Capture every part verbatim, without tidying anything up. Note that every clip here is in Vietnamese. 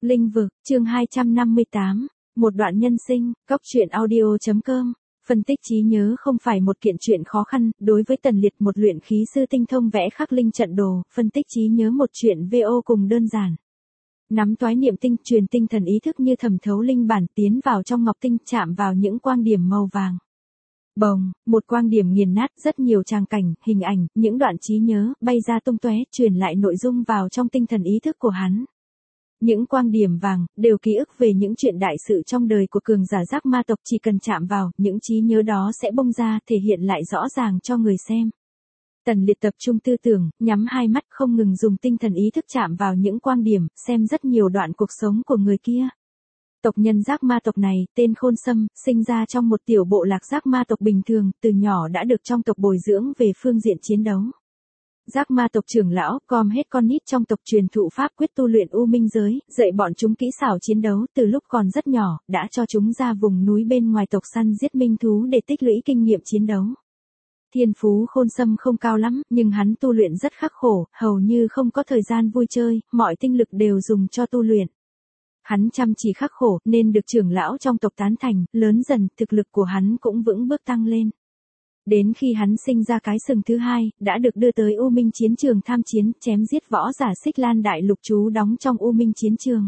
Linh vực, chương hai trăm năm mươi tám, một đoạn nhân sinh, góc truyện audio chấm com. Phân tích trí nhớ không phải một kiện chuyện khó khăn, đối với Tần Liệt một luyện khí sư tinh thông vẽ khắc linh trận đồ, phân tích trí nhớ một chuyện vô cùng đơn giản. Nắm toái niệm tinh, truyền tinh thần ý thức như thẩm thấu linh bản tiến vào trong ngọc tinh, chạm vào những quang điểm màu vàng. Bồng, một quang điểm nghiền nát rất nhiều tràng cảnh, hình ảnh, những đoạn trí nhớ, bay ra tung tóe, truyền lại nội dung vào trong tinh thần ý thức của hắn. Những quang điểm vàng, đều ký ức về những chuyện đại sự trong đời của cường giả giác ma tộc, chỉ cần chạm vào, những trí nhớ đó sẽ bung ra, thể hiện lại rõ ràng cho người xem. Tần Liệt tập trung tư tưởng, nhắm hai mắt không ngừng dùng tinh thần ý thức chạm vào những quang điểm, xem rất nhiều đoạn cuộc sống của người kia. Tộc nhân giác ma tộc này, tên Khôn Sâm, sinh ra trong một tiểu bộ lạc giác ma tộc bình thường, từ nhỏ đã được trong tộc bồi dưỡng về phương diện chiến đấu. Giác ma tộc trưởng lão, gom hết con nít trong tộc truyền thụ pháp quyết tu luyện u minh giới, dạy bọn chúng kỹ xảo chiến đấu từ lúc còn rất nhỏ, đã cho chúng ra vùng núi bên ngoài tộc săn giết minh thú để tích lũy kinh nghiệm chiến đấu. Thiên phú Khôn Sâm không cao lắm, nhưng hắn tu luyện rất khắc khổ, hầu như không có thời gian vui chơi, mọi tinh lực đều dùng cho tu luyện. Hắn chăm chỉ khắc khổ, nên được trưởng lão trong tộc tán thành, lớn dần, thực lực của hắn cũng vững bước tăng lên. Đến khi hắn sinh ra cái sừng thứ hai, đã được đưa tới U Minh chiến trường tham chiến, chém giết võ giả Xích Lan Đại Lục trú đóng trong U Minh chiến trường.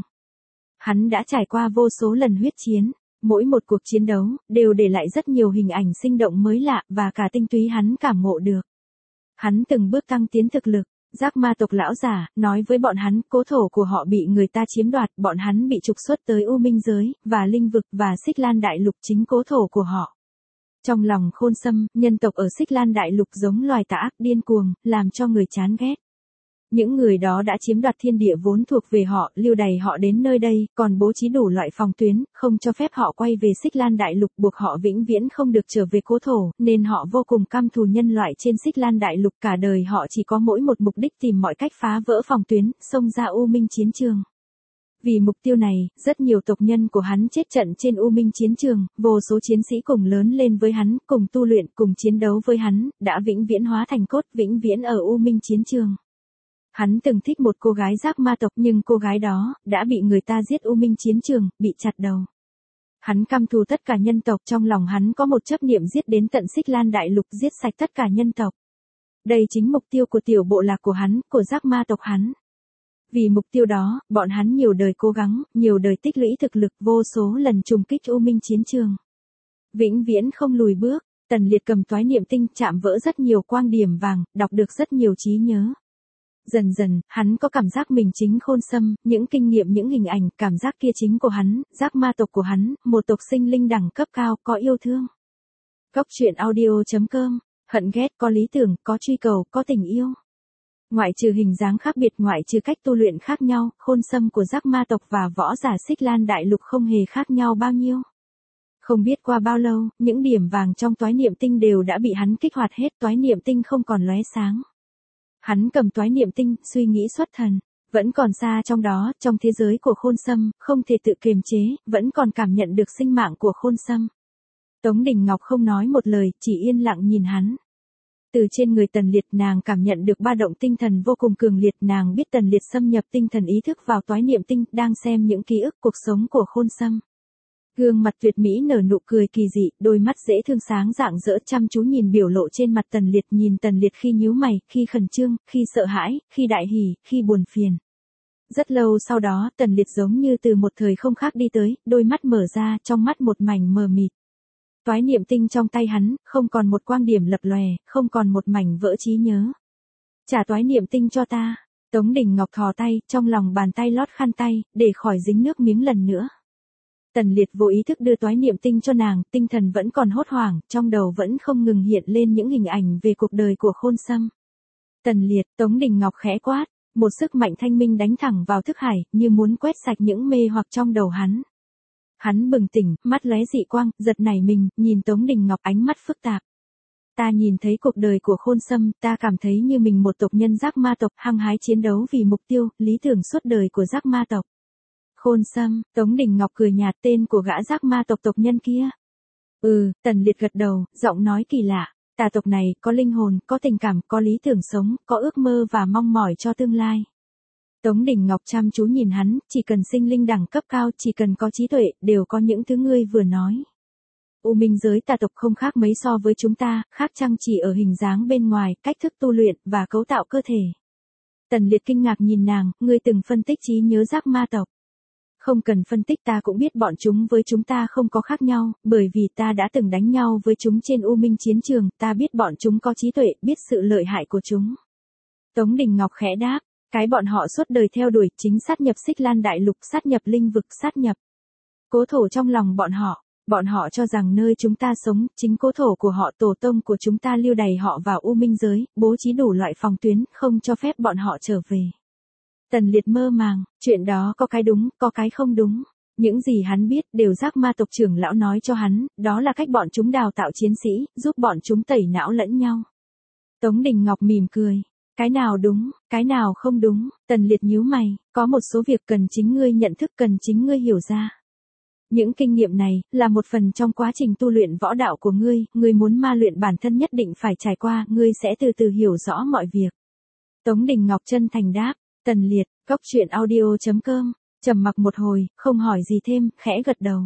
Hắn đã trải qua vô số lần huyết chiến, mỗi một cuộc chiến đấu, đều để lại rất nhiều hình ảnh sinh động mới lạ, và cả tinh túy hắn cảm ngộ được. Hắn từng bước tăng tiến thực lực. Giác ma tộc lão giả, nói với bọn hắn, cố thổ của họ bị người ta chiếm đoạt, bọn hắn bị trục xuất tới U Minh giới, và linh vực, và Xích Lan Đại Lục chính cố thổ của họ. Trong lòng Khôn Sâm, nhân tộc ở Xích Lan Đại Lục giống loài tà ác điên cuồng, làm cho người chán ghét. Những người đó đã chiếm đoạt thiên địa vốn thuộc về họ, lưu đày họ đến nơi đây, còn bố trí đủ loại phòng tuyến, không cho phép họ quay về Xích Lan Đại Lục, buộc họ vĩnh viễn không được trở về cố thổ, nên họ vô cùng căm thù nhân loại trên Xích Lan Đại Lục, cả đời họ chỉ có mỗi một mục đích, tìm mọi cách phá vỡ phòng tuyến, xông ra U Minh chiến trường. Vì mục tiêu này, rất nhiều tộc nhân của hắn chết trận trên U Minh chiến trường, vô số chiến sĩ cùng lớn lên với hắn, cùng tu luyện, cùng chiến đấu với hắn, đã vĩnh viễn hóa thành cốt, vĩnh viễn ở U Minh chiến trường. Hắn từng thích một cô gái giác ma tộc, nhưng cô gái đó, đã bị người ta giết U Minh chiến trường, bị chặt đầu. Hắn căm thù tất cả nhân tộc, trong lòng hắn có một chấp niệm giết đến tận Xích Lan Đại Lục, giết sạch tất cả nhân tộc. Đây chính mục tiêu của tiểu bộ lạc của hắn, của giác ma tộc hắn. Vì mục tiêu đó, bọn hắn nhiều đời cố gắng, nhiều đời tích lũy thực lực, vô số lần trùng kích U Minh chiến trường. Vĩnh viễn không lùi bước, Tần Liệt cầm toái niệm tinh, chạm vỡ rất nhiều quang điểm vàng, đọc được rất nhiều trí nhớ. Dần dần, hắn có cảm giác mình chính Khôn Sâm, những kinh nghiệm, những hình ảnh, cảm giác kia chính của hắn, giác ma tộc của hắn, một tộc sinh linh đẳng cấp cao, có yêu thương. Góc truyện audio chấm com, hận ghét, có lý tưởng, có truy cầu, có tình yêu. Ngoại trừ hình dáng khác biệt, ngoại trừ cách tu luyện khác nhau, Khôn Sâm của giác ma tộc và võ giả Xích Lan Đại Lục không hề khác nhau bao nhiêu. Không biết qua bao lâu, những điểm vàng trong toái niệm tinh đều đã bị hắn kích hoạt hết, toái niệm tinh không còn lóe sáng. Hắn cầm toái niệm tinh, suy nghĩ xuất thần, vẫn còn xa trong đó, trong thế giới của Khôn Sâm, không thể tự kiềm chế, vẫn còn cảm nhận được sinh mạng của Khôn Sâm. Tống Đình Ngọc không nói một lời, chỉ yên lặng nhìn hắn. Từ trên người Tần Liệt, nàng cảm nhận được ba động tinh thần vô cùng cường liệt, nàng biết Tần Liệt xâm nhập tinh thần ý thức vào toái niệm tinh, đang xem những ký ức cuộc sống của Khôn Sâm. Gương mặt tuyệt mỹ nở nụ cười kỳ dị, đôi mắt dễ thương sáng rạng rỡ, chăm chú nhìn biểu lộ trên mặt Tần Liệt, nhìn Tần Liệt khi nhíu mày, khi khẩn trương, khi sợ hãi, khi đại hỉ, khi buồn phiền. Rất lâu sau đó, Tần Liệt giống như từ một thời không khác đi tới, đôi mắt mở ra, trong mắt một mảnh mờ mịt. Toái niệm tinh trong tay hắn, không còn một quang điểm lập lòe, không còn một mảnh vỡ trí nhớ. Trả toái niệm tinh cho ta. Tống Đình Ngọc thò tay, trong lòng bàn tay lót khăn tay, để khỏi dính nước miếng lần nữa. Tần Liệt vô ý thức đưa toái niệm tinh cho nàng, tinh thần vẫn còn hốt hoảng, trong đầu vẫn không ngừng hiện lên những hình ảnh về cuộc đời của Khôn Sâm. Tần Liệt, Tống Đình Ngọc khẽ quát, một sức mạnh thanh minh đánh thẳng vào thức hải, như muốn quét sạch những mê hoặc trong đầu hắn. Hắn bừng tỉnh, mắt lóe dị quang, giật nảy mình, nhìn Tống Đình Ngọc, ánh mắt phức tạp. Ta nhìn thấy cuộc đời của Khôn Sâm, ta cảm thấy như mình một tộc nhân giác ma tộc, hăng hái chiến đấu vì mục tiêu, lý tưởng suốt đời của giác ma tộc. Khôn Sâm, Tống Đình Ngọc cười nhạt, tên của gã giác ma tộc tộc nhân kia. Ừ, Tần Liệt gật đầu, giọng nói kỳ lạ. Tà tộc này, có linh hồn, có tình cảm, có lý tưởng sống, có ước mơ và mong mỏi cho tương lai. Tống Đình Ngọc chăm chú nhìn hắn, chỉ cần sinh linh đẳng cấp cao, chỉ cần có trí tuệ, đều có những thứ ngươi vừa nói. U minh giới tà tộc không khác mấy so với chúng ta, khác chăng chỉ ở hình dáng bên ngoài, cách thức tu luyện, và cấu tạo cơ thể. Tần Liệt kinh ngạc nhìn nàng, ngươi từng phân tích trí nhớ giác ma tộc. Không cần phân tích, ta cũng biết bọn chúng với chúng ta không có khác nhau, bởi vì ta đã từng đánh nhau với chúng trên U minh chiến trường, ta biết bọn chúng có trí tuệ, biết sự lợi hại của chúng. Tống Đình Ngọc khẽ đáp, cái bọn họ suốt đời theo đuổi, chính sát nhập Xích Lan Đại Lục, sát nhập linh vực, sát nhập cố thổ trong lòng bọn họ. Bọn họ cho rằng nơi chúng ta sống, chính cố thổ của họ, tổ tông của chúng ta lưu đày họ vào U minh giới, bố trí đủ loại phòng tuyến, không cho phép bọn họ trở về. Tần Liệt mơ màng, chuyện đó có cái đúng, có cái không đúng. Những gì hắn biết đều giác ma tộc trưởng lão nói cho hắn, đó là cách bọn chúng đào tạo chiến sĩ, giúp bọn chúng tẩy não lẫn nhau. Tống Đình Ngọc mỉm cười. Cái nào đúng, cái nào không đúng, Tần Liệt nhíu mày, có một số việc cần chính ngươi nhận thức, cần chính ngươi hiểu ra. Những kinh nghiệm này, là một phần trong quá trình tu luyện võ đạo của ngươi, ngươi muốn ma luyện bản thân nhất định phải trải qua, ngươi sẽ từ từ hiểu rõ mọi việc. Tống Đình Ngọc chân thành đáp, Tần Liệt, cốc truyện audio chấm com, trầm mặc một hồi, không hỏi gì thêm, khẽ gật đầu.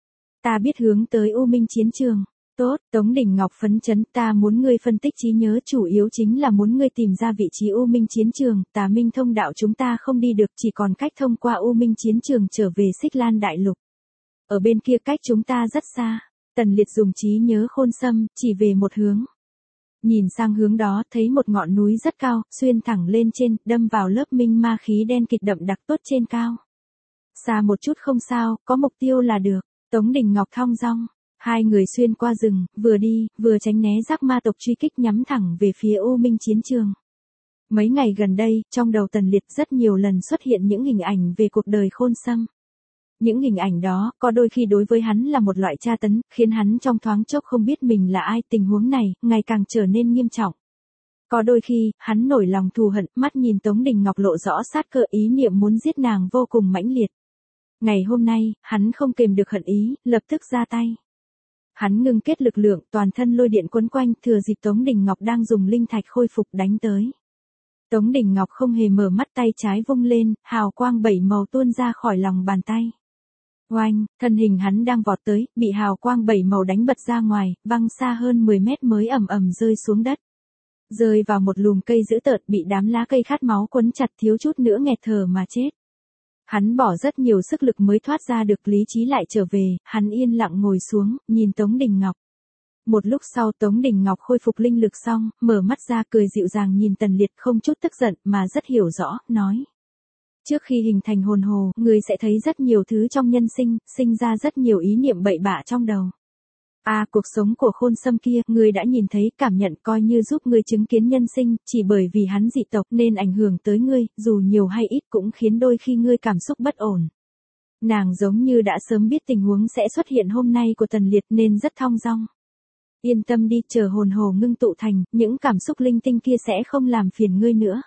Ta biết hướng tới U minh chiến trường. Tốt, Tống Đình Ngọc phấn chấn, ta muốn ngươi phân tích trí nhớ, chủ yếu chính là muốn ngươi tìm ra vị trí U minh chiến trường, Tà Minh thông đạo chúng ta không đi được, chỉ còn cách thông qua U minh chiến trường trở về Xích Lan Đại Lục. Ở bên kia cách chúng ta rất xa. Tần Liệt dùng trí nhớ khôn xâm, chỉ về một hướng. Nhìn sang hướng đó, thấy một ngọn núi rất cao, xuyên thẳng lên trên, đâm vào lớp minh ma khí đen kịt đậm đặc tốt trên cao. Xa một chút không sao, có mục tiêu là được. Tống Đình Ngọc thong dong. Hai người xuyên qua rừng, vừa đi, vừa tránh né giác ma tộc truy kích nhắm thẳng về phía U minh chiến trường. Mấy ngày gần đây, trong đầu Tần Liệt rất nhiều lần xuất hiện những hình ảnh về cuộc đời khôn xâm. Những hình ảnh đó, có đôi khi đối với hắn là một loại tra tấn, khiến hắn trong thoáng chốc không biết mình là ai, tình huống này, ngày càng trở nên nghiêm trọng. Có đôi khi, hắn nổi lòng thù hận, mắt nhìn Tống Đình Ngọc lộ rõ sát cơ, ý niệm muốn giết nàng vô cùng mãnh liệt. Ngày hôm nay, hắn không kềm được hận ý, lập tức ra tay. Hắn ngưng kết lực lượng, toàn thân lôi điện quấn quanh, thừa dịp Tống Đình Ngọc đang dùng linh thạch khôi phục đánh tới. Tống Đình Ngọc không hề mở mắt, tay trái vung lên, hào quang bảy màu tuôn ra khỏi lòng bàn tay. Oanh, thân hình hắn đang vọt tới, bị hào quang bảy màu đánh bật ra ngoài, văng xa hơn mười mét mới ầm ầm rơi xuống đất. Rơi vào một lùm cây dữ tợn, bị đám lá cây khát máu quấn chặt, thiếu chút nữa nghẹt thở mà chết. Hắn bỏ rất nhiều sức lực mới thoát ra được, lý trí lại trở về, hắn yên lặng ngồi xuống, nhìn Tống Đình Ngọc. Một lúc sau Tống Đình Ngọc khôi phục linh lực xong, mở mắt ra cười dịu dàng nhìn Tần Liệt, không chút tức giận, mà rất hiểu rõ, nói. Trước khi hình thành hồn hồ, ngươi sẽ thấy rất nhiều thứ trong nhân sinh, sinh ra rất nhiều ý niệm bậy bạ trong đầu. À, cuộc sống của khôn xâm kia, ngươi đã nhìn thấy, cảm nhận, coi như giúp ngươi chứng kiến nhân sinh, chỉ bởi vì hắn dị tộc nên ảnh hưởng tới ngươi, dù nhiều hay ít cũng khiến đôi khi ngươi cảm xúc bất ổn. Nàng giống như đã sớm biết tình huống sẽ xuất hiện hôm nay của Tần Liệt nên rất thong dong. Yên tâm đi, chờ hồn hồ ngưng tụ thành, những cảm xúc linh tinh kia sẽ không làm phiền ngươi nữa.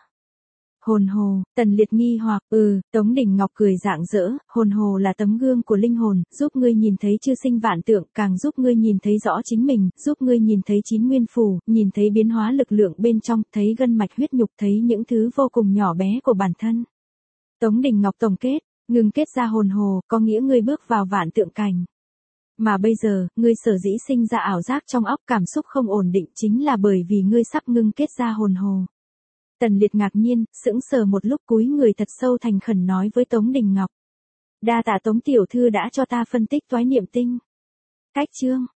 Hồn hồ, Tần Liệt nghi hoặc, ừ, Tống Đình Ngọc cười rạng rỡ, hồn hồ là tấm gương của linh hồn, giúp ngươi nhìn thấy chư sinh vạn tượng, càng giúp ngươi nhìn thấy rõ chính mình, giúp ngươi nhìn thấy chín nguyên phù, nhìn thấy biến hóa lực lượng bên trong, thấy gân mạch huyết nhục, thấy những thứ vô cùng nhỏ bé của bản thân. Tống Đình Ngọc tổng kết, ngừng kết ra hồn hồ, có nghĩa ngươi bước vào vạn tượng cảnh. Mà bây giờ, ngươi sở dĩ sinh ra ảo giác trong óc, cảm xúc không ổn định, chính là bởi vì ngươi sắp ngưng kết ra hồn hồ. Tần Liệt ngạc nhiên, sững sờ một lúc, cúi người thật sâu thành khẩn nói với Tống Đình Ngọc. Đa tạ Tống tiểu thư đã cho ta phân tích toái niệm tinh. Cách chương.